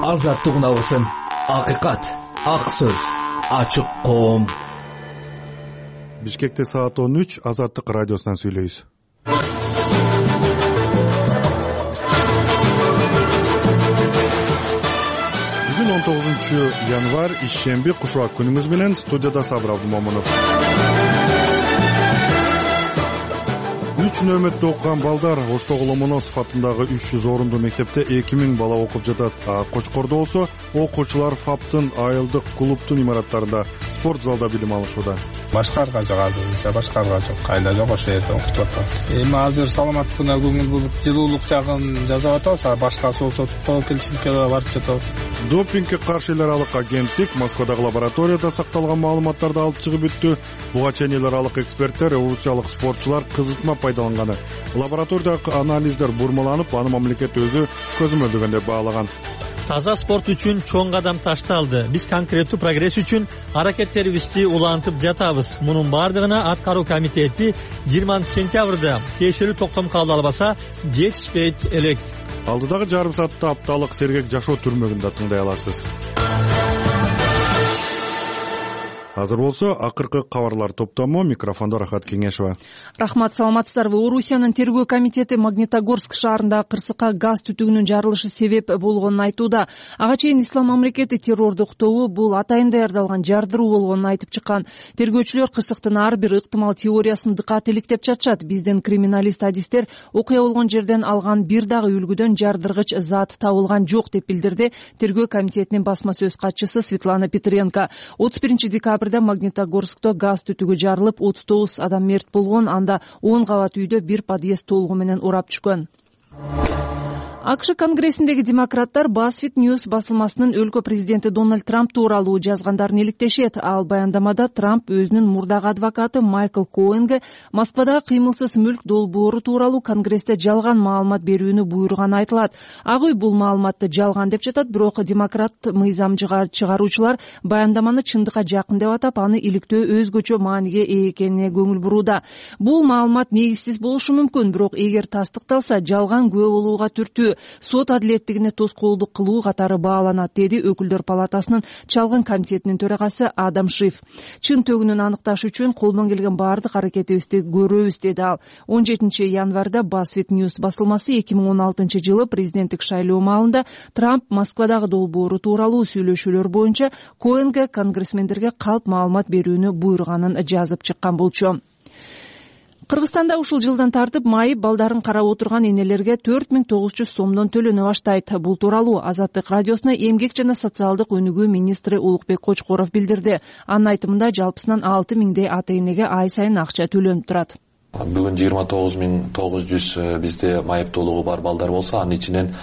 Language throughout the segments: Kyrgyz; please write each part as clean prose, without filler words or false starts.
Азаттык набысын, акыйкат, ак сөз, ачык коом. Бишкекте саат 13, Азаттык радиосунан сүйлөйбүз. Бүгүн 19-январь, ишемби, кушубак күнүңүз менен. Студияда Сабыр Абдумомунов. 3 нөмөттө окуган балдар Оштогул Ломоносов атындагы 300 орундуу мектепте 2000 бала окуп жатат. Кочкордо болсо окуучулар ФАПтын айылдык клубтун имараттарында, спорт залда билим алышууда. Башкарга жок, азырынча башкарга жок, кайда жок, ошол жерде окутуп атабыз. Эми азыр саламаттыгына көңүл буруп, жылуулук жагын жасап атабыз, башка тобокелчиликке барып жатабыз. Допингге каршы эл аралык агенттик Москвадагы лабораторияда сакталган маалыматтарды алып чыгып бүттү. Буга чейин эл аралык эксперттер орусиялык спортчулар кызытма пайдаланганы, лабораториядагы анализдер бурмаланып, аны мамлекет өзү көзөмөлдөгөн деп баалаган. Таза спорт үчүн чоң кадам ташталды. Биз конкреттүү прогресс үчүн аракеттерибизди улантып жатабыз. Мунун бардыгына аткаруу комитети 20 сентябрда тиешелүү токтом кабыл албаса, жетишпейт элек. Алдыдагы жарым саатта апталык сергек жашоо түрмөгүндө тыңдай аласыз. Азыр болсо акыркы кабарлар топтому. Микрофондо Рахат Кеңешова. Рахмат, саламатсыздарбы? Орусиянын тергөө комитети Магнитогорск шаарында кырсыкка газ түтүгүнүн жарылышы себеп болгонун айтууда. Ага чейин Ислам мамлекети террордук тобу бул атайын даярдалган жардыруу болгонун айтып чыккан. Тергөөчүлөр кырсыктын ар бир ыктымал теориясын дыкат иликтеп жатышат. Биздин криминалист адистер окуя болгон жерден алган бир дагы үлгүдөн жардыргыч зат табылган жок деп билдирди тергөө комитетинин басма сөз катчысы Светлана Петренко. 31 Магнитогорскто газ түтүгү жарылып, 39 адам мерт болгон, анда 10 кабат үйдө бир подъезд толугу менен урап түшкөн. АКШ конгрессиндеги демократтар BuzzFeed News басылмасынын өлкө президенти Дональд Трамп тууралуу жазгандарын иликтешет. Ал баяндамада Трамп өзүнүн мурдагы адвокаты Майкл Коэнге Москвадагы кыймылсыз мүлк долбоору тууралуу конгрессте жалган маалымат берүүнү буйруганы айтылат. Ак үй бул маалыматты жалган деп жатат, бирок демократ мыйзам чыгаруучулар баяндаманы чындыкка жакын деп атап, аны иликтөө өзгөчө мааниге ээ экенине көңүл бурууда. Бул маалымат негизсиз болушу мүмкүн, бирок эгер тастыкталса, жалган күбө болууга түртүү, сот адилеттигине тоскоолдук кылуу катары бааланат, деди өкүлдөр палатасынын чалгын комитетинин төрагасы Адам Шиф. Чын төгүнүн аныкташ үчүн колдон келген баардык аракетибизди көрөбүз, деди ал. 17 январда BuzzFeed News басылмасы 2016 жылы президенттик шайлоо маалында Трамп Москвадагы долбоору тууралуу сүйлөшүүлөр боюнча Коэнге конгрессмендерге калп маалымат берүүнү буйруганын жазып чыккан болчу. Кыргызстанда ушул жылдан тартып майып балдарын карап отурган энелерге 4900 сомдон төлөнө баштайт. Бул тууралуу Азаттык радиосуна эмгек жана социалдык өнүгүү министри Улукбек Кочкоров билдирди. Анын айтымында жалпысынан 6000 ата энеге ай сайын акча төлөнүп турат. Бүгүн 29900 бизде майыптуулугу бар балдар болсо, анын ичинен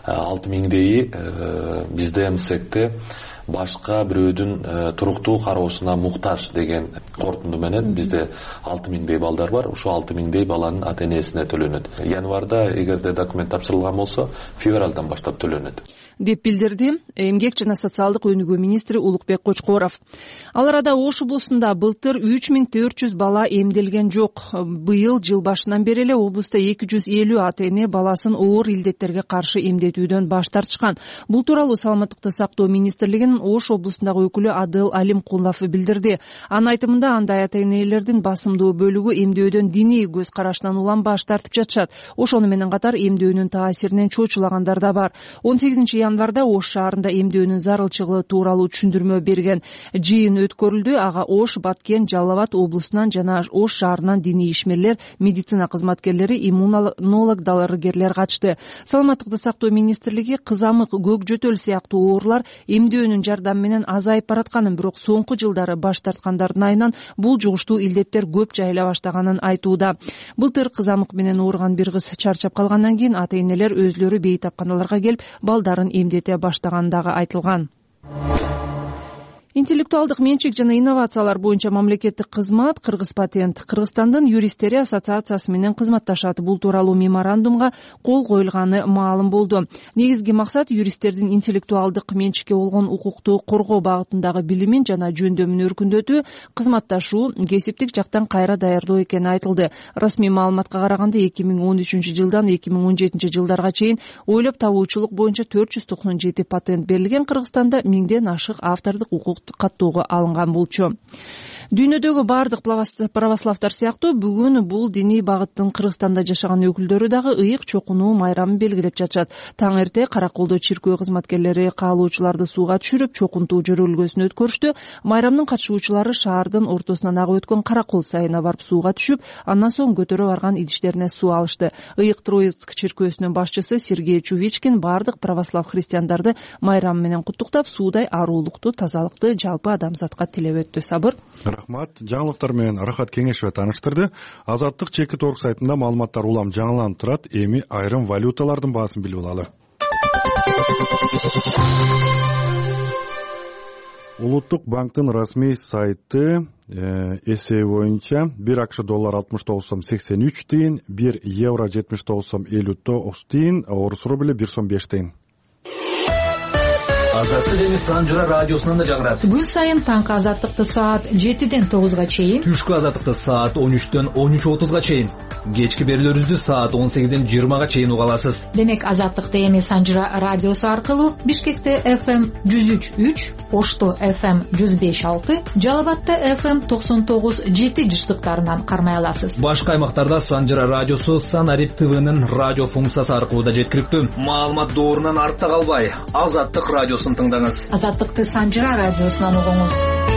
6000 бизде МСЭКте башка бирөөдүн туруктуу кароосуна муктаж деген корутунду менен бизде 6000 балдар бар. Ушул 6000 баланын ата энесине төлөнөт. Январда эгерде документ тапшырылган болсо, февралдан баштап төлөнөт, деп билдирди эмгек жана социалдык өнүгүү министри Улукбек Кочкоров. Ал арада Ош облусунда былтыр 3400 бала эмделген жок. Быйыл жыл башынан бери эле облуста 250 ата эне баласын оор илдеттерге каршы эмдетүүдөн баш тартышкан. Бул тууралуу саламаттыкты сактоо министрлигинин Ош облусундагы өкүлү Адыл Алимкулов билдирди. Анын айтымында андай ата энелердин басымдуу бөлүгү эмдөөдөн диний көз карашынан улам баш тартып жатышат. Ошону менен катар эмдөөнүн таасиринен чочулагандар да бар. 18 январда Ош шаарында эмдөөнүн зарылчылыгы тууралуу түшүндүрмө берген жыйын өткөрүлдү. Ага Ош, Баткен, Жалал Абад облусунан жана Ош шаарынан диний ишмерлер, медицина кызматкерлери, иммунолог дарыгерлер катышты. Саламаттыкты сактоо министрлиги кызамык, көк жөтөл сыяктуу оорулар эмдөөнүн жардамы менен азайып баратканын, бирок соңку жылдары баш тарткандардын айынан бул жугуштуу илдеттер көп жайыла баштаганын айтууда. Былтыр кызамык менен ооруган бир кыз чарчап калгандан кийин ата энелер өзлөрү бейтапканаларга келип балдарын эмдете баштагандыгы айтылган. Интеллектуалдык менчик жана инновациялар боюнча мамлекеттик кызмат Кыргыз патент Кыргызстандын юристтери ассоциациясы менен кызматташат. Бул тууралуу меморандумга кол коюлганы маалым болду. Негизги максат юристтердин интеллектуалдык менчикке болгон укукту коргоо багытындагы билимин жана жөндөмүн өркүндөтүү, кызматташуу, кесиптик жактан кайра даярдоо экени айтылды. Расмий маалыматка караганда 2013 жылдан 2017 жылдарга чейин ойлоп табуучулук боюнча 497 патент берилген. Кыргызстанда 1000ден ашык автордук укук каттоого алынган болчу. Дүйнөдөгү бардык православдар сыяктуу бүгүн бул диний багыттын Кыргызстанда жашаган өкүлдөрү дагы ыйык чокунуу майрамын белгилеп жатышат. Таң эрте Караколдо чиркөө кызматкерлери каалоочуларды сууга түшүрүп, чокунтуу жөрөлгөсүн өткөрүштү. Майрамдын катышуучулары шаардын ортосунан агып өткөн Каракол сайына барып сууга түшүп, андан соң көтөрө барган идиштерине суу алышты. Ыйык Троицк чиркөөсүнүн башчысы Сергей Чувичкин бардык православ христиандарды майрам менен куттуктап, суудай аруулукту, тазалыкты жалпы адамзатка тилеп өттү. Сабыр. Рахмат. Жаңылыктар менен Рахат Кеңешова тааныштырды. Азаттык чеки торг сайтында маалыматтар улам жаңыланып турат. Эми айрым валюталардын баасын билип алалы. Улуттук банктын расмий сайты эсеби боюнча 1 акш доллар 69 сом 83 тыйын, 1 евро 79 сом 59 тыйын, орус рубли 1 сом 5 тыйын. Азаттык эми Санжыра радиосунан да жагырат. Күн сайын таңкы азаттыкты саат 7ден 9га чейин, Түшкү азаттыкты саат 13дөн 13:30га чейин, кечки берүүлөрүбүздү саат 18ден 20га чейин уга аласыз. Демек азаттыкты эми Санжыра радиосу аркылуу Бишкекте FM 103.3, Ошто FM 105.6, Жалал Абадта FM 99.7 жыштыктарынан кармай аласыз. Башка аймактарда Санжыра радиосу Санарип ТВнын радио функциясы аркылуу да жеткиликтүү. Маалымат доорунан артта калбай, Азаттык радиосун тыңдаңыз. Азаттыкты Санжыра радиосунан угуңуз.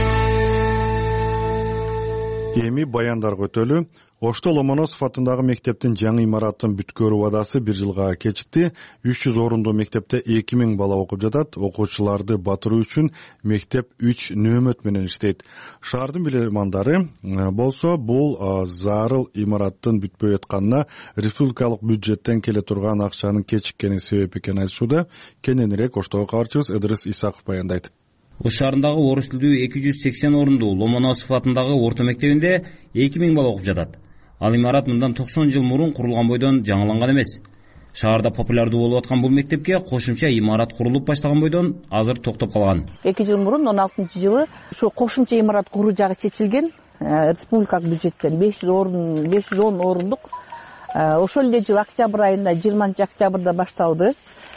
Эми баяндарга өтөлү. Ошто Ломоносов атындагы мектептин жаңы имаратын бүткөрүү убадасы 1 жылга кечикти. 300 орундуу мектепте 2000 бала окуп жатат. Окуучуларды батыруу үчүн мектеп 3 нөөмөт менен иштейт. Шаардын билиммандары болсо бул зарыл имараттын бүтпөй атканына республикалык бюджеттен келе турган акчанын кечиккени себеп экенин айтышууда. Кененирээк Оштого кабарчыбыз Эдрис Исаков баяндайт. Ош шаарындагы орус тилдүү 280 орундуу Ломоносов атындагы орто мектебинде 2000 бала окуп жатат. Ал имарат мындан 90 жыл мурун курулган бойдон жаңыланган эмес. Шаарда популярдуу болуп аткан бул мектепке кошумча имарат курулуп баштаган бойдон азыр токтоп калган. 2 жыл мурун 16-жылы ушу кошумча имарат куруу жагы чечилген. Республикалык бюджеттен 510 орундук. Ошол эле жыл октябрь айында 20-октябрда башталып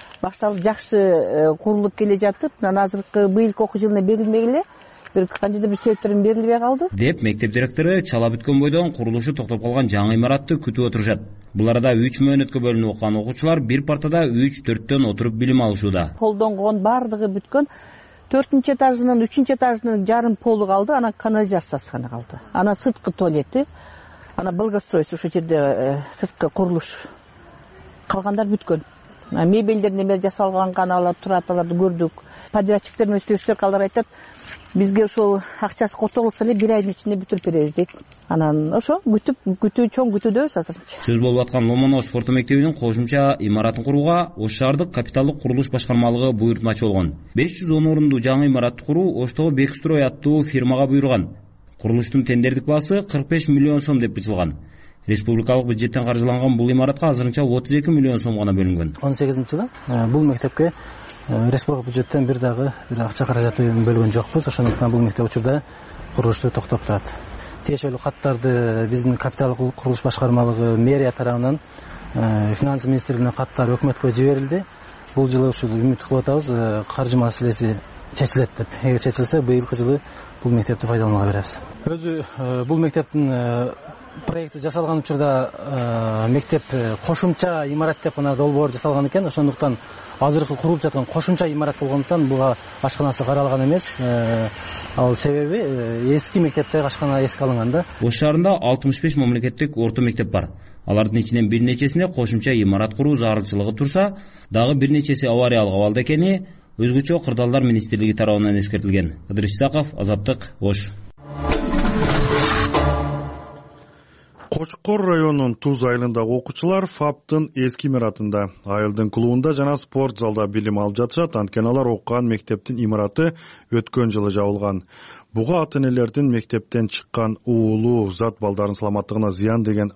жакшы курулуп келе жатып, азыркы быйылкы окуу жылына берилмей эле, бир кандайдыр бир себептерден берилбей калды деп мектеп директору чала бүткөн бойдон курулушу токтоп калган жаңы имаратты күтүп отурушат. Бул арада 3 мөөнөткө бөлүнүп окуган окуучулар бир партада 3-4төн отуруп билим алышууда. Колдонгон бардыгы бүткөн 4-чү этажынын 3-чү этажынын жарым полу калды, анан канализациясы гана калды. Анан сырткы туалети, анан благоустройство ошол жерде сырткы курулуш калгандар бүткөн. Мебелдер немер жасалган каналар турат, аларды көрдүк. Подрядчиктер менен сүйлөшсөк, алар айтат, бизге ошол акчасы котолсо эле 1 айдын ичинде бүтүрүп беребиз дейт. Анан ошо чоң күтүүдөбүз азырынча. Сөз болуп аткан Ломоносов орто мектебинин кошумча имаратын курууга Ош шаардык капиталдык курулуш башкармалыгы буйртмачы болгон. 510 орундуу жаңы имаратты куруу Оштогу Бекстрой аттуу фирмага буйруган. Курулуштун тендердик баасы 45 миллион сом деп бычылган. Республикалык бюджеттен каржыланган бул имаратка азырынча 32 миллион сом гана бөлүнгөн. 18-жылы бул мектепке республика бюджеттен бир акча каражаты бөлгөн жокпуз. Ошондуктан бул мектеп учурда курулушу токтоп турат. Тиешелүү каттарды биздин капиталдык курулуш башкармалыгы мэрия тарабынан финанс министрлигине каттар өкмөткө жиберилди. Бул жылы ушул үмүт кылып атабыз, каржы маселеси чечилет деп. Эгер чечилсе, быйылкы жылы бул мектепти пайдаланууга беребиз. Өзү бул мектептин проекти жасалган учурда мектеп кошумча имарат деп гана долбоор жасалган экен. Ошондуктан азыркы курулуп жаткан кошумча имарат болгондуктан буга ашканасы каралган эмес. Ал себеби эски мектепте ашкана эске алынган да. Ош шаарында 65 мамлекеттик орто мектеп бар. Алардын ичинен бир нечесине кошумча имарат куруу зарылчылыгы турса, дагы бир нечеси авариялык абалда экени өзгөчө кырдаалдар министрлиги тарабынан эскертилген. Ыдырыс Исаков, Азаттык, Ош. Кочкор районунун Туз айылындагы окуучулар ФАПтын эски имаратында айылдын клубунда жана спорт залда билим алып жатышат. Анткени алар окуган мектептин имараты өткөн жылы жабылган. Буга ата-энелердин мектептен чыккан уулуу зат балдардын саламаттыгына зыян деген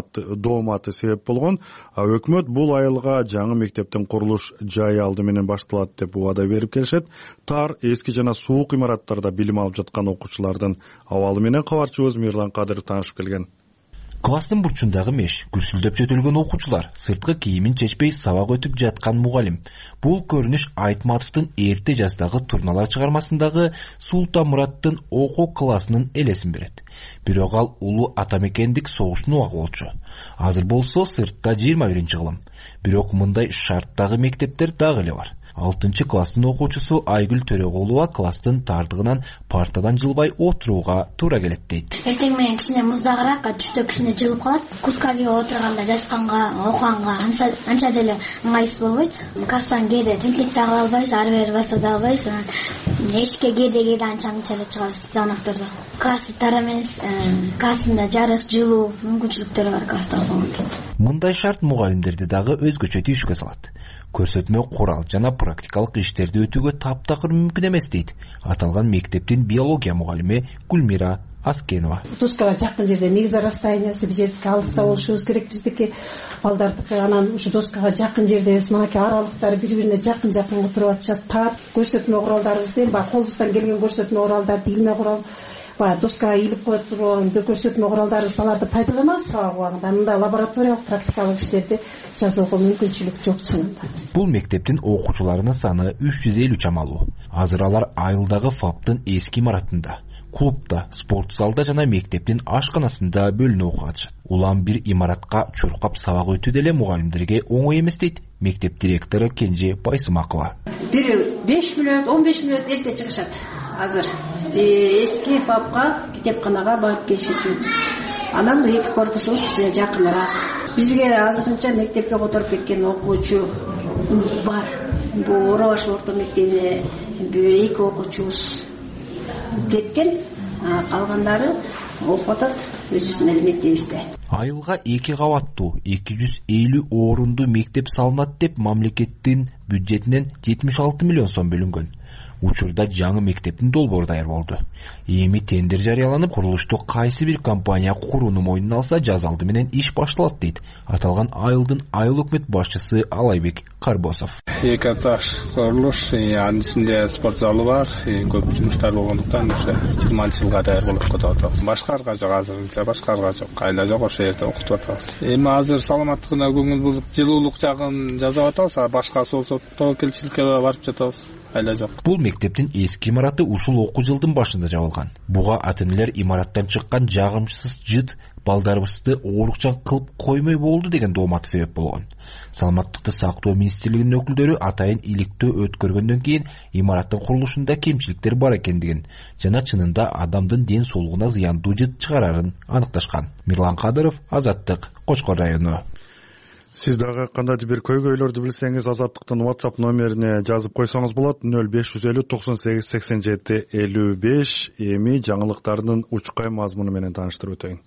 дооматы себеп болгон. Өкмөт бул айылга жаңы мектептин курулуш жайы алды менен башталат деп убада берип келишет. Тар, эски жана суук имараттарда билим алып жаткан окуучулардын абалы менен кабарчыбыз Мирлан Кадыров таанышып келген. Класстын бурчундагы меш күрсүлдөп жөтөлгөн окуучулар, сырткы кийимин чечпей сабак өтүп жаткан мугалим. Бул көрүнүш Айтматовдун эрте жаштагы турналар чыгармасындагы Султан Мураттын окуу классынын элесин берет. Бирок ал улуу атамекендик согуштун убагы болчу. Азыр болсо сыртта 21-кылым. Бирок мындай шарттагы мектептер дагы эле бар. 6-класстын окуучусу Айгүл Төрөгулова класстын тардыгынан партадан жылбай отурууга туура келет дейт. Эртең менен кичине муздагыраак, түштө кичине жылып калат. Курткага кийип отурганда, жазганга, окуганга анча деле ыңгайсыз болбойт. Класстан кээде тентек тагыла албайсыз, ары бери баса да албайсыз. Эшикке кээде анча эле чыгасыз занактордо. Классы тар эмес, классында жарык, жылуу мүмкүнчүлүктөрү бар класста окуганда. Мындай шарт мугалимдерди дагы өзгөчө тийишке салат. Көрсөтмө курал жана практикалык иштерди өтүүгө таптакыр мүмкүн эмес дейт аталган мектептин биология мугалими Гүлмира Аскенова. Доскага жакын жерде негизи расстояниясы бизердики алыста болушубуз керек, биздики балдардыкы анан ушу доскага жакын жерде мынакей аралыктары бири-бирине жакын отуруп атышат. Тап көрсөтмө куралдарыбызды колубуздан келген көрсөтмө куралдарды илме курал доскага илип коюп турган көрсөтмө куралдары аларды пайдаланабыз сабак убагында. Мындай лабораториялык практикалык иштерди жасоого мүмкүнчүлүк жок чынында. Бул мектептин окуучуларынын саны 350 чамалуу. Азыр алар айылдагы ФАПтын эски имаратында, клубда, спорт залда жана мектептин ашканасында бөлүнүп окуат. Улам бир имаратка чуркап сабак өтүү деле мугалимдерге оңой эмес дейт мектеп директору Кенже Байсымакова. Бир 5 мүнөт, 15 мүнөт эрте чыгышат. Азыр эски ФАПка, китепканага барып келиш үчүн. Анан эки корпусубуз кичине жакыныраак. Бизге азырынча мектепке которуп кеткен окуучу бар. Бул Оробаш орто мектебине 2 окуучубуз кеткен, калгандары окуп атат өзүбүздүн эле мектебибизде. Айылга 2 кабаттуу 250 орунду мектеп салынат деп мамлекеттин бюджетинен 76 миллион сом бөлүнгөн. Учурда жаңы мектептин долбоору даяр болду. Эми тендер жарыяланып, курулушту кайсы бир компания курууну мойнуна алса, жаз алды менен иш башталат дейт аталган айылдын айыл өкмөт башчысы Алайбек Карбосов. 2 этаж курулуш, анын ичинде спорт залы бар, көп жумуштар болгондуктан ошо 20-жылга даяр болуп кетип атабыз. Башкарга жок, азырынча башкарга жок, кайда жок, ошо жерде окутуп атабыз. Эми азыр саламаттыгына көңүл буруп, жылуулук жагын жазып атабыз, башка болсо тобокелчиликке барып жатабыз. Бул мектептин эски имараты ушул окуу жылдын башында жабылган. Буга ата-энелер имараттан чыккан жагымсыз жыт балдарыбызды оорукчан кылып коймой болду деген дооматы себеп болгон. Саламаттыкты сактоо министрлигинин өкүлдөрү атайын иликтөө өткөргөндөн кийин имараттын курулушунда кемчиликтер бар экендигин жана чынында адамдын ден соолугуна зыяндуу жыт чыгарарын аныкташкан. Мирлан Кадыров, Азаттык, Кочкор району. Сиз дагы кандайдыр бир көйгөйлөрдү билсеңиз, Азаттыктын WhatsApp номерине жазып койсоңуз болот. 0550 98 87 55. Эми жаңылыктардын учкай мазмуну менен тааныштырып өтөйүн.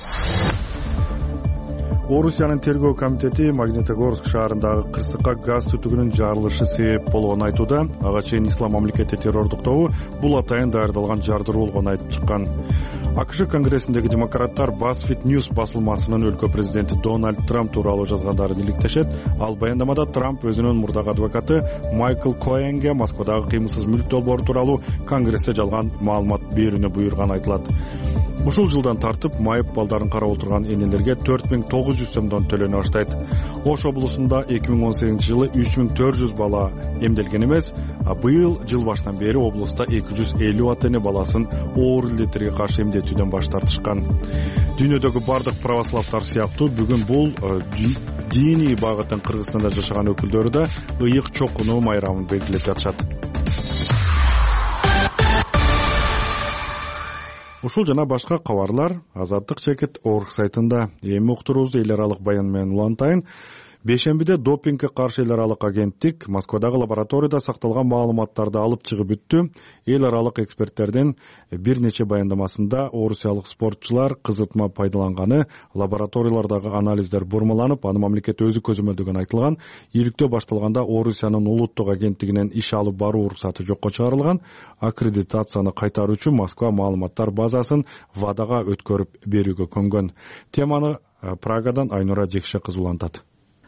Орусиянын тергөө комитети Магнитогорск шаарындагы кырсыкка газ түтүгүнүн жарылышы себеп болгонун айтууда. Ага чейин Ислам мамлекети террордук тобу бул атайын даярдалган жардыруу болгонун айтып чыккан. АКШ конгрессиндеги демократтар BuzzFeed News басылмасынын өлкө президенти Дональд Трамп тууралуу жазгандарын иликтешет. Ал баяндамада Трамп өзүнүн мурдагы адвокаты Майкл Коэнге Москвадагы кыймылсыз мүлк долбоору тууралуу Конгрессте жалган маалымат берүүнү буйруган айтылат. Ушул жылдан тартып майып балдарын карап отурган энелерге 4900 сомдон төлөнө баштайт. Ош облусунда 2018 жылы 3400 бала эмделген эмес, а быйыл жыл башынан бери облуста 250 ата-эне баласын оор илдеттерге каршы эмдетүүдөн баш тартышкан. Дүйнөдөгү бардык православтар сыяктуу бүгүн бул диний багыттын Кыргызстанда жашаган өкүлдөрү да ыйык чокунуу майрамын белгилеп жатышат. Ушул жана башка кабарлар Азаттык Чекит орг сайтында. Эми уктуруубузду эл аралык баян менен улантайын. Бейшембиде допингге каршы эл аралык агенттик Москвадагы лабораторияда сакталган маалыматтарды алып чыгып бүттү. Эл аралык эксперттердин бир нече баяндамасында орусиялык спортчулар кызытма пайдаланганы, лабораториялардагы анализдер бурмаланып, аны мамлекет өзү көзөмөлдөгөнү айтылган. Ийликтөө башталганда Орусиянын улуттук агенттигинен иш алып баруу уруксаты жокко чыгарылган. Аккредитацияны кайтаруу үчүн Москва маалыматтар базасын ВАДАга өткөрүп берүүгө көнгөн. Теманы Прагадан Айнура Жекше кызы улантат.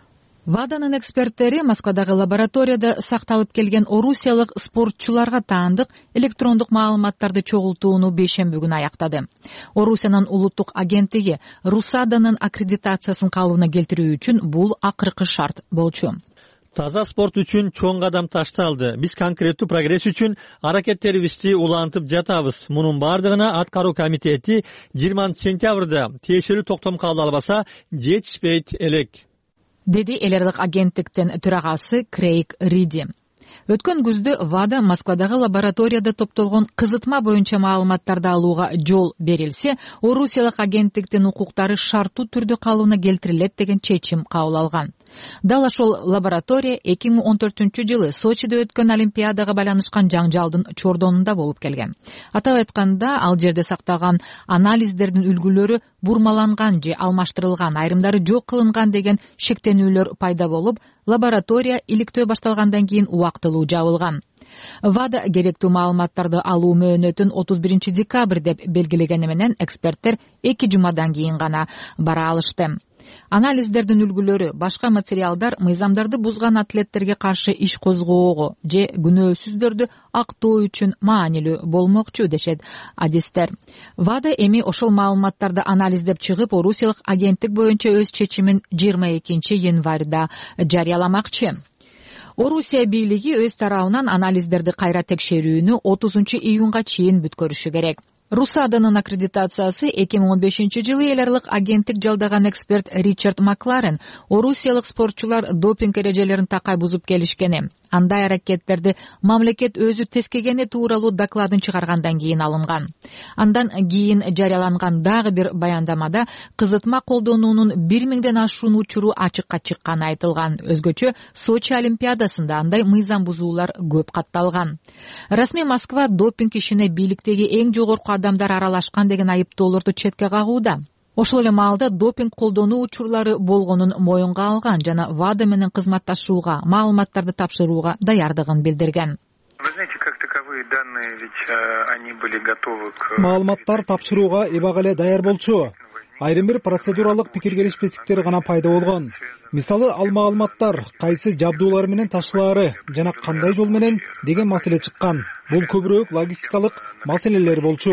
ВАДАнын эксперттери Москвадагы лабораторияда сакталып келген орусиялык спортчуларга таандык электрондук маалыматтарды чогултууну бейшемби күнү аяктады. Орусиянын улуттук агенттиги РУСАДАнын аккредитациясын калыбына келтирүү үчүн бул акыркы шарт болчу. Таза спорт үчүн чоң кадам ташталды. Биз конкреттүү прогресс үчүн аракеттерибизди улантып жатабыз. Мунун бардыгына аткаруу комитети 20 сентябрда тиешелүү токтом кабыл албаса жетишпейт элек, деди эл аралык агенттиктин төрагасы Крейг Риди. Өткөн күздө ВАДА Москвадагы лабораторияда топтолгон кызытма боюнча маалыматтарды алууга жол берилсе, орусиялык агенттиктин укуктары шарттуу түрдө калыбына келтирилет деген чечим кабыл алган. Дал ошол лаборатория 2014-жылы Сочиде өткөн Олимпиадага байланышкан жаңжалдын чордонунда болуп келген. Атап айтканда, ал жерде сакталган анализдердин үлгүлөрү бурмаланган же алмаштырылган, айрымдары жок кылынган деген шектенүүлөр пайда болуп, лаборатория иликтөө башталгандан кийин убактылуу жабылган. ВАДА керектүү маалыматтарды алуу мөөнөтүн 31 декабрь деп белгилегени менен эксперттер 2 жумадан кийин гана бара алышты. Анализдердин үлгүлөрү башка материалдар мыйзамдарды бузган атлеттерге каршы иш козгоого же күнөөсүздөрдү актоо үчүн маанилүү болмокчу дешет адистер. ВАДА эми ошол маалыматтарды анализдеп чыгып, орусиялык агенттик боюнча өз чечимин 22 январда жарыяламакчы. Орусия бийлиги өз тарабынан анализдерди кайра текшерүүнү 30 июнга чейин бүткөрүшү керек. РУСАДАнын аккредитациясы 2015-жылы эл аралык агенттик жалдаган эксперт Ричард Макларен орусиялык спортчулар допинг эрежелерин такай бузуп келишкени, андай аракеттерди мамлекет өзү тескегени тууралуу докладын чыгаргандан кийин алынган. Андан кийин жарыяланган дагы бир баяндамада кызытма колдонуунун 1000ден ашуун учуру ачыкка чыкканы айтылган. Өзгөчө Сочи Олимпиадасында андай мыйзам бузуулар көп катталган. Расмий Москва допинг ишине бийликтеги эң жогорку адамдар аралашкан деген айыптоолорду четке кагууда. Ошол эле маалда допинг колдонуу учурлары болгонун моюнга алган жана ВАДА менен кызматташууга, маалыматтарды тапшырууга даярдыгын билдирген. Маалыматтар тапшырууга эбак эле даяр болчу. Айрым бир процедуралык пикир келишпестиктер гана пайда болгон. Мисалы, ал маалыматтар кайсы жабдуулар менен ташылаары жана кандай жол менен деген маселе чыккан. Бул көбүрөөк логистикалык маселелер болчу.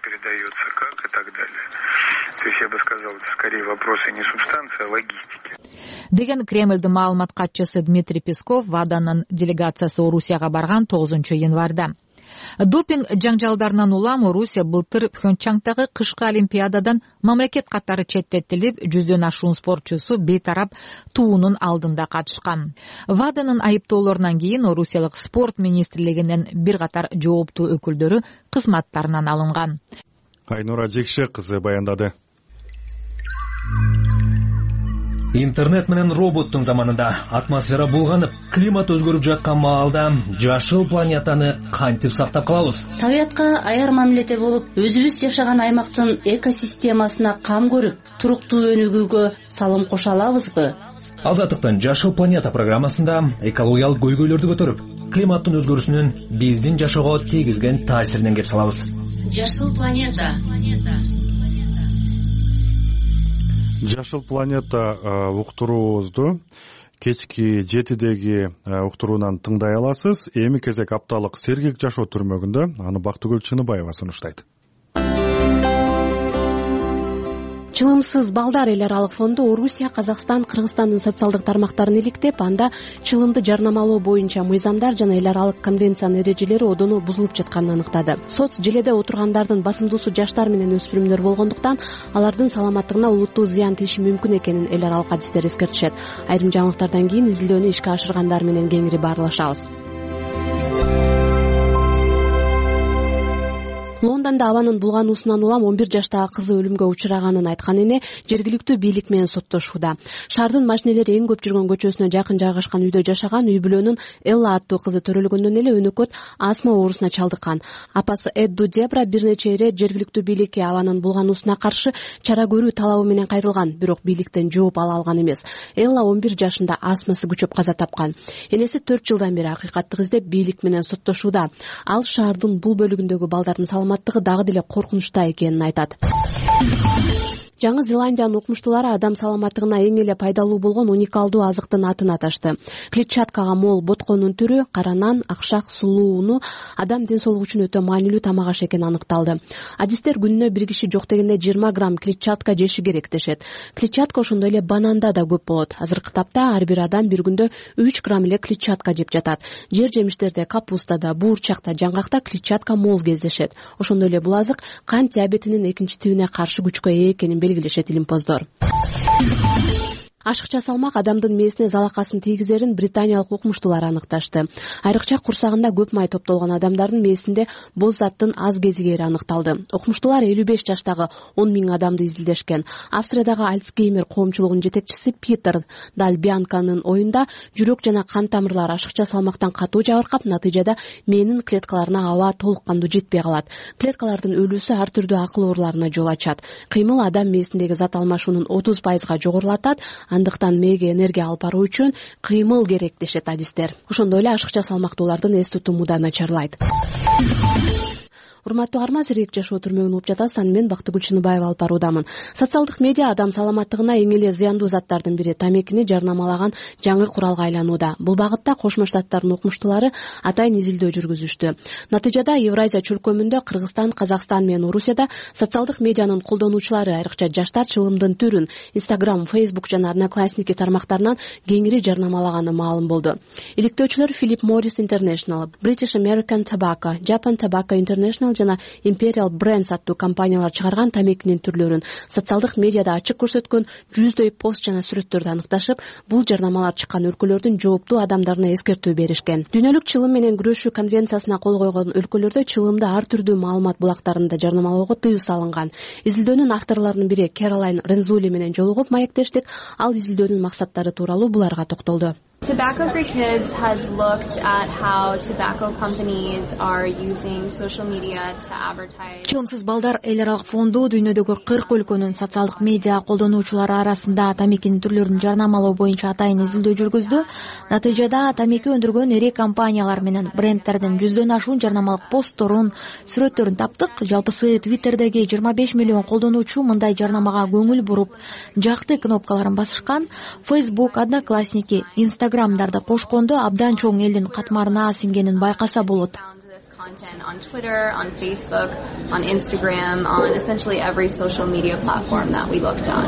Я бы сказал, скорее вопросы не субстанции, а логистики. Деген Кремльдин маалымат катчысы Дмитрий Песков ВАДАнын делегациясы Орусияга барган 9 январда. Допинг жаңжалдарынан улам Орусия былтыр Пхенчхангдагы кышкы Олимпиададан мамлекет катары четтетилип, 100дөн ашуун спортчусу бейтарап туунун алдында катышкан. ВАДАнын айыптоолорунан кийин Орусиялык спорт министрлигинин бир катар жооптуу өкүлдөрү кызматтарынан алынган. Айнура Жекше кызы баяндады. Интернет менен роботтун заманында атмосфера булганып, климат өзгөрүп жаткан маалда жашыл планетаны кантип сактап калабыз? Табиятка аяр мамиледе болуп, өзүбүз жашаган аймактын экосистемасына кам көрүп, туруктуу өнүгүүгө салым кошо алабызбы? Азаттыктын жашыл планета программасында экологиялык көйгөйлөрдү көтөрүп, климаттын өзгөрүүсүнүн биздин жашоого тийгизген таасиринен кеп салабыз. Жашыл планета. Жашыл планета уктуруубузду кечки 7деги уктуруунан тыңдай аласыз. Эми кезек апталык сергек жашоо түрмөгүндө. Аны Бактыгүл Чыныбаева сунуштайт. Чылымсыз балдар эл аралык фонду Орусия, Казакстан, Кыргызстандын социалдык тармактарын иликтеп, анда чылымды жарнамалоо боюнча мыйзамдар жана эл аралык конвенциянын эрежелери одону бузулуп жатканын аныктады. Соц желеде отургандардын басымдуусу жаштар менен өспүрүмдөр болгондуктан алардын саламаттыгына олуттуу зыян тийиши мүмкүн экенин эл аралык адистер эскертишет. Айрым жаңылыктардан кийин изилдөөнү ишке ашыргандар менен кеңири баарлашабыз. Лондондо абанын булгануусунан улам 11 жаштагы кызы өлүмгө учураганын айткан эне жергиликтүү бийлик менен соттошууда. Шаардын машинелери эң көп жүргөн көчөсүнө жакын жайгашкан үйдө жашаган үй бүлөнүн Элла аттуу кызы төрөлгөндөн эле өнөкөт астма оорусуна чалдыккан. Апасы Эдду Дебра бир нече ирет жергиликтүү бийликке абанын булгануусуна каршы чара көрүү талабы менен кайрылган, бирок бийликтен жооп ала алган эмес. Элла 11 жашында астмасы күчөп каза тапкан. Энеси 4 жылдан бери акыйкатты издеп бийлик менен соттошууда. Ал шаардын бул бөлүгүндөгү балдардын саламаттыгы дагы деле коркунучта экенин айтат. Жаңы Зеландиянын укмуштуулары адам саламаттыгына эң эле пайдалуу болгон уникалдуу азыктын атын аташты. Клетчаткага мол ботконун түрү кара нан, акшак, сулуу уну адам ден соолугу үчүн өтө маанилүү тамак аш экени аныкталды. Адистер күнүнө бир киши жок дегенде 20 грамм клетчатка жеши керек дешет. Клетчатка ошондой эле бананда да көп болот. Азыркы тапта ар бир адам бир күндө 3 грамм эле клетчатка жеп жатат. Жер жемиштерде, капустада, буурчакта, жаңгакта клетчатка мол кездешет. Ошондой эле бул азык кант диабетинин экинчи тибине каршы күчкө ээ экенин белгилешет илимпоздор. Ашыкча салмак адамдын мээсине залакасын тийгизерин британиялык укмуштуулар аныкташты. Айрыкча курсагында көп май топтолгон адамдардын мээсинде боз заттын аз кезигери аныкталды. Укмуштуулар 55 жаштагы 10 000 адамды изилдешкен. Австриядагы Альцгеймер коомчулугунун жетекчиси Питер Дальбианканын оюнда жүрөк жана кан тамырлары ашыкча салмактан катуу жабыркап, натыйжада мээнин клеткаларына аба толук кандуу жетпей калат. Клеткалардын өлүүсү ар түрдүү акыл ооруларына жол ачат. Кыймыл адам мээсиндеги зат алмашуунун 30% жогорулатат. Андыктан мээге энергия алып баруу үчүн кыймыл керек дешет адистер. Ошондой эле ашыкча салмактуулардын эс тутуму да начарлайт. Урматтуу угарман, сирек жашоо түрмөгүн угуп жатасыз. Мен Бактыгүл Чыныбаева алып баруудамын. Социалдык медиа адам саламаттыгына эң эле зыяндуу заттардын бири тамекини жарнамалаган жаңы куралга айланууда. Бул багытта Кошмо Штаттардын укмуштуулары атайын изилдөө жүргүзүштү. Натыйжада Евразия чөлкөмүндө Кыргызстан, Казакстан менен Орусияда социалдык медианын колдонуучулары, айрыкча жаштар чылымдын түрүн Instagram, Facebook жана Одноклассники тармактарынан кеңири жарнамалаганы маалым болду. Иликтөөчүлөр Philip Morris International, British American Tobacco, Japan Tobacco International жана Imperial Brands аттуу компаниялар чыгарган тамекинин түрлөрүн социалдык медиада ачык көрсөткөн жүздөй пост жана сүрөттөрдү аныкташып, бул жарнамалар чыккан өлкөлөрдүн жооптуу адамдарына эскертүү беришкен. Дүйнөлүк чылым менен күрөшүү конвенциясына кол койгон өлкөлөрдө чылымды ар түрдүү маалымат булактарында жарнамалоого тыюу салынган. Изилдөөнүн авторлорунун бири Кэролайн Рензули менен жолугуп маектештик. Ал изилдөөнүн максаттары тууралуу буларга токтолду. Tobacco for Kids has looked at how tobacco companies are using social media to advertise. Чылымсыз балдар эл аралык фонду дүйнөдөгү 40 өлкөнүн социалдык медиа колдонуучулары арасында тамекинин түрлөрүн жарнамалоо боюнча атайын изилдөө жүргүздү. Натыйжада тамеки өндүргөн ири компаниялар менен брендтердин 100дөн ашуун жарнамалык постторун, сүрөттөрүн таптык. Жалпысы Twitterдеги 25 миллион колдонуучу мындай жарнамага көңүл буруп, жакты кнопкаларын басышкан. Facebook, Одноклассники, Instagram'дарды кошкондо абдан чоң элдин катмарына сиңгенин байкаса болот. On Twitter, on Facebook, on Instagram, on essentially every social media platform that we looked on.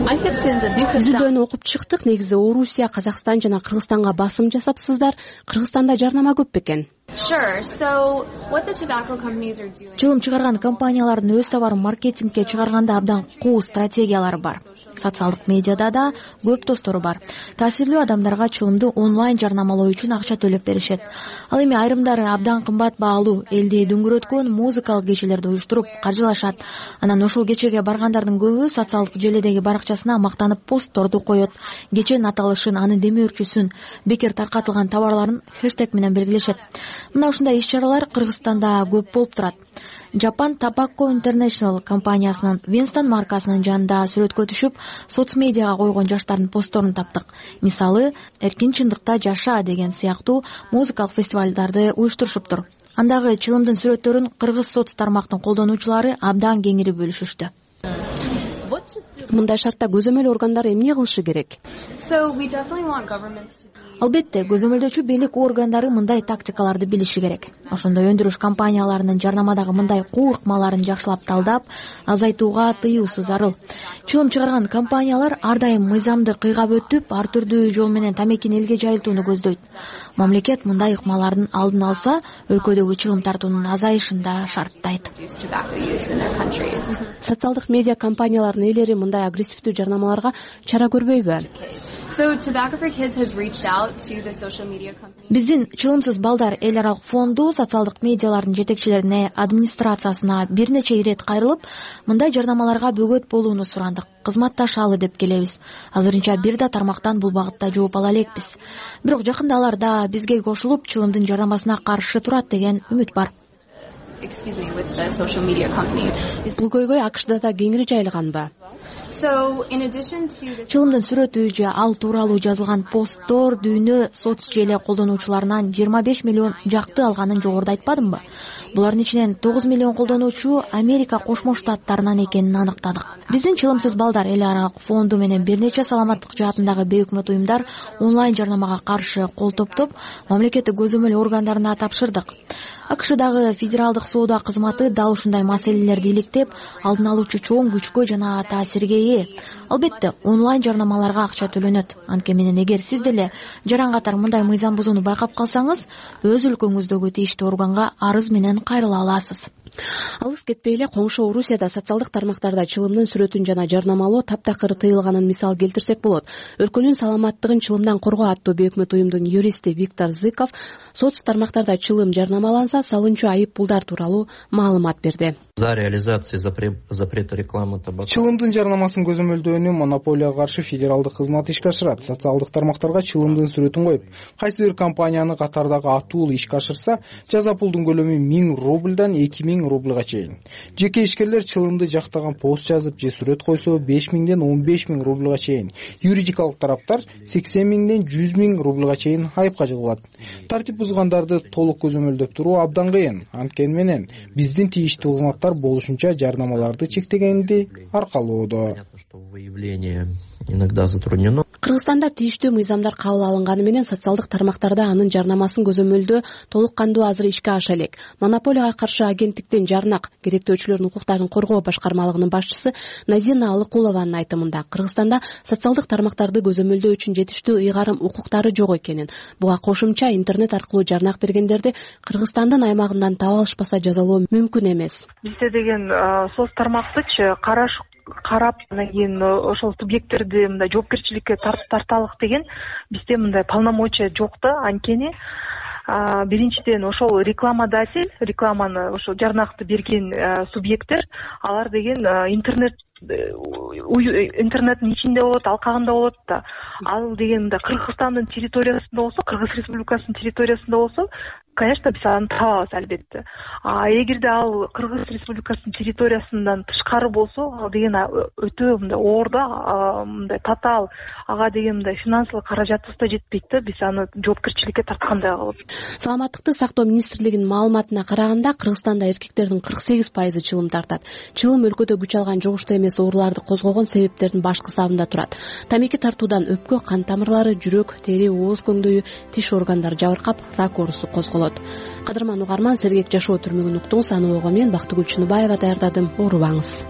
Изилдөөнү окуп чыктык. Негизи Орусия, Казакстан жана Кыргызстанга басым жасапсыздар. Кыргызстанда жарнама көп бекен? Sure. So what the tobacco companies are doing. Чылым чыгарган компаниялардын өз товарын маркетингке чыгарганда абдан куу стратегиялары бар. Социалдык медиада да көп достору бар. Таасирлүү адамдарга чылымды онлайн жарнамалоо үчүн акча төлөп беришет. Ал эми айрымдары абдан кымбат баалуу элди дүңгүрөткөн музыкалык кечелерди уюштуруп каржылашат. Анан ошол кечеге баргандардын көбү социалдык желедеги баракчасына мактанып постторду коет. Кеченин аталышын, анын демөөрчүсүн, бекер таркатылган товарларын хэштег менен белгилешет. Мына ушундай иш-чаралар Кыргызстанда көп болуп турат. Japan Tobacco International компаниясынын Winston маркасынын жанында сүрөткө түшүп, соцмедиага койгон жаштардын постторун таптык. Мисалы, эркин чындыкта жаша деген сыяктуу музыкалык фестивалдарды уюштурушуптур. Андагы чылымдын сүрөттөрүн кыргыз соц тармактын колдонуучулары абдан кеңири бөлүшүштү. Мындай шартта көзөмөл органдары эмне кылышы керек? Албетте, көзөмөлдөөчү бийлик органдары мындай тактикаларды билиши керек. Ошондой өндүрүш компанияларынын жарнамадагы мындай куу ыкмаларын жакшылап талдап, азайтууга тыюусу зарыл. Чылым чыгарган компаниялар ар дайым мыйзамды кыйгап өтүп, ар түрдүү жол менен тамекини элге жайылтууну көздөйт. Мамлекет мындай ыкмалардын алдын алса, өлкөдөгү чылым тартуунун азайышын да шарттайт. Социалдык медиа компаниялардын ээлери мындай ушундай агрессивдүү жарнамаларга чара көрбөйбү? Биздин Чылымсыз балдар эл аралык фонду социалдык медиалардын жетекчилерине, администрациясына бир нече ирет кайрылып, мындай жарнамаларга бөгөт болууну сурандык. Кызматташалы деп келебиз. Азырынча бир да тармактан бул багытта жооп ала элекпиз. Бирок жакында алар да бизге кошулуп, Чылымдын жарнамасына каршы турат деген үмүт бар. Бул көйгөй АКШда да кеңири жайылганбы? Чылымдын сүрөтү же ал тууралуу жазылган посттор дүйнө соц желе колдонуучуларынан 25 миллион жакты алганын жогоруда айтпадымбы? Булардын ичинен 9 миллион колдонуучу Америка Кошмо Штаттарынан экенин аныктадык. Биздин Чылымсыз балдар эл аралык фонду менен бир нече саламаттык жаатындагы бейөкмөт уюмдар онлайн жарнамага каршы кол топтоп, мамлекеттик көзөмөл органдарына тапшырдык. АКШдагы федералдык соода кызматы дал ушундай маселелерди иликтеп, алдын алуучу чоң күчкө жана таасирге ээ. Албетте, онлайн жарнамаларга акча төлөнөт. Анткени менен эгер сиз деле жаран катар мындай мыйзам бузууну байкап калсаңыз, өз өлкөңүздөгү тийиштүү органга арыз менен кайрыла аласыз. Алыс кетпей эле коңшу Орусияда социалдык тармактарда Чылымдын сүрөтүн жана жарнамалоо таптакыр тыйылганын мисал келтирсек болот. Өлкөнүн саламаттыгын Чылымдан коргоо аттуу бейөкмөт уюмдун юристи Виктор Зыков соц тармактарда Чылым жарнамаланса салынчу айып пулдар тууралуу маалымат берди. За реализацией запрета рекламы табака. Чылымдын жарнамасын көзөмөлдөөнү монополияга каршы федералдык кызмат ишке ашырат. Социалдык тармактарга Чылымдын сүрөтүн коюп, кайсы бир компаниянын катардагы атуулу ишке ашырса, жаза пулдун көлөмү 1000 рубльдан 2000 рубльга чейин. Жеке ишкерлер Чылымды жактаган пост жазып же сүрөт койсо 5000ден 15000 рубльга чейин, юридикалык тараптар 80000ден 100.000 рубльга чейин айыпка жыгылат. Тартип бузгандарды толук көзөмөлдөп туруу абдан кыйын. Анткени менен биздин тийиштүү кызматтар болушунча жарнамаларды чектегенди аркалоодо. Иногда затруднено. Кыргызстанда тийиштүү мыйзамдар кабыл алынганы менен социалдык тармактарда анын жарнамасын көзөмөлдөө толук кандуу азыр ишке аша элек. Монополияга каршы агенттиктин жарнак керектөөчүлөрдүн укуктарын коргоо башкармалыгынын башчысы Назина Алыкулованын айтымында Кыргызстанда социалдык тармактарды көзөмөлдөө үчүн жетиштүү ыйгарым укуктары жок экенин, буга кошумча интернет аркылуу жарнак бергендерди Кыргызстандын аймагынан таап алышпаса жазалоо мүмкүн эмес. Бизде деген соц тармактычы карап анан кийин ошол субъекттерди мындай жоопкерчиликке тарталык деген бизде мындай полномочия жок да. Анткени биринчиден ошол рекламодатель, рекламаны ошол жарнакты берген субъекттер, алар деген интернеттин ичинде болот, алкагында болот да. Ал деген Кыргызстандын территориясында болсо, Кыргыз Республикасынын территориясында болсо, конечно, биз аны табабыз албетте. Эгерде ал Кыргыз Республикасынын территориясынан тышкары болсо, ал деген өтө мындай оор да, мындай татаал, ага деген мындай финансылык каражатыбыз да жетпейт да, биз аны жоопкерчиликке тарткандай кылып. Саламаттыкты сактоо министрлигинин маалыматына караганда, Кыргызстанда эркектердин 48% чылым тартат. Чылым өлкөдө күч алган жугуштуу эмес ооруларды козгогон себептердин баш кысабында турат. Тамеки тартуудан өпкө, кан тамырлары, жүрөк, тери, ооз көңдөйү, тиш органдары жабыркап, рак оорусу козголот. Кадырман угарман, сергек жашоо түрмөгүн уктуңуз. Аны ого мен Бактыгүл Чыныбаева даярдадым. Оорубаңыз.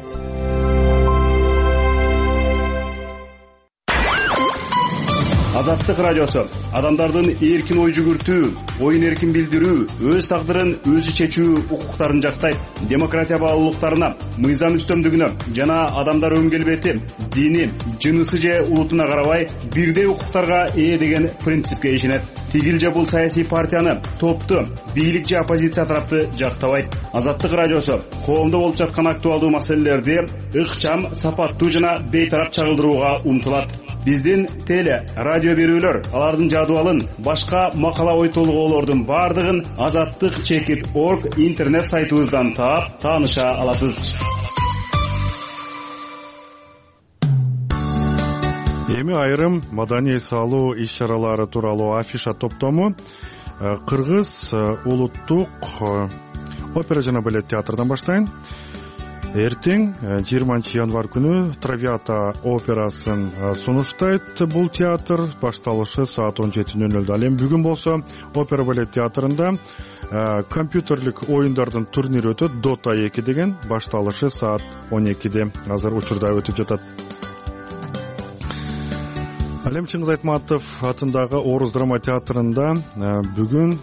Азаттык радиосу адамдардын эркин ой жүгүртүү, оюн эркин билдирүү, өз тагдырын өзү чечүү укуктарын жактайт. Демократия баалуулуктарына, мыйзам үстөмдүгүнө жана адамдар өңгөлбети, дини, жынысы же улутуна карабай бирдей укуктарга ээ деген принципке ишенет. Тигил же бул саясий партияны, топту, бийлик же оппозиция тарапты жактабайт. Азаттык радиосу коомдо болуп жаткан актуалдуу маселелерди ыкчам, сапаттуу жана бейтарап чагылдырууга умтулат. Биздин теле, радио берүүлөр, алардын жадыбалын, башка макала ой толгоолордун бардыгын azattik.org интернет сайтыбыздан таап, тааныша аласыз. Эми айрым маданий салуу иш-чаралары тууралуу афиша топтому Кыргыз улуттук опера жана балет театрдан баштайын. Эртең 20 январь күнү Травиата операсын сунуштайт. Бул театр башталышы саат 17:00. Ал эми бүгүн болсо опера балет театрында компьютерлик оюндардын турнири өтөт. Dota 2 деген башталышы саат 12:00. Азыр учурда өтүп жатат. Алем Чыңгыз Айтматов атындагы Орус драма театрында бүгүн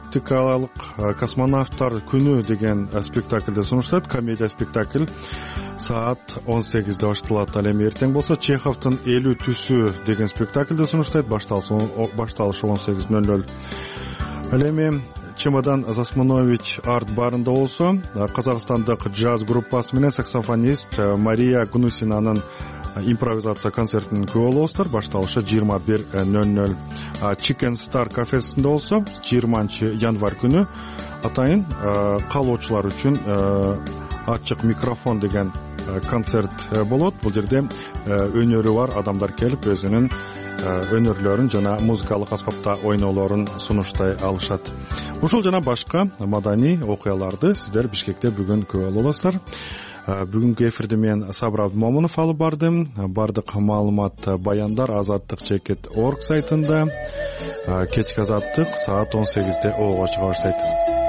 космонавтар күнү деген спектакльди сунуштайт, комедия спектакль. саат 18-де башталат. Ал эми эртең болсо Чеховдун 50 түсү деген спектакльди сунуштайт. Башталышы 18:00. Ал эми Чемодан Засманович арт барында болсо казакстандык джаз группасы менен саксофонист Мария Гунусинанын импровизация концертин күбө болосуздар. Башталышы 21:00. Chicken Star кафесинде болсо 20 январь күнү атайын каалоочулар үчүн ачык микрофон деген концерт болот. Бул жерде өнөрү бар адамдар келип өзүнүн өнөрлөрүн жана музыкалык аспапта ойноолорун сунуштай алышат. Ушул жана башка маданий окуяларды сиздер Бишкекте бүгүн күбө болосуздар. Бүгүнкү эфирди мен Сабыр Абдымомунов алып бардым. Бардык маалымат, баяндар azattik.org сайтында. Кечки азаттык саат 18-де чыга баштайт.